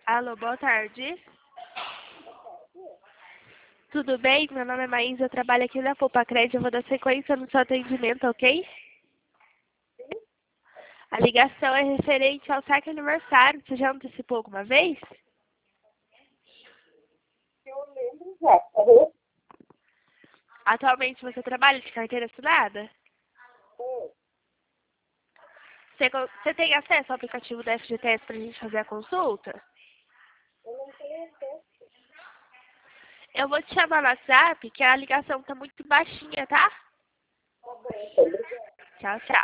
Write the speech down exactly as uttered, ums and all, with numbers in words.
Alô, boa tarde. Tudo bem? Meu nome é Maísa, eu trabalho aqui na Poupa Crédito. Eu vou dar sequência no seu atendimento, ok? A ligação é referente ao saque aniversário. Você já antecipou alguma vez? Eu lembro já, tá bom? Atualmente você trabalha de carteira assinada? Sim. Você, co- você tem acesso ao aplicativo da F G T S para a gente fazer a consulta? Eu não tenho acesso. Eu vou te chamar no WhatsApp, que a ligação tá muito baixinha, tá? Tá bom, tá, obrigada. Tchau, tchau.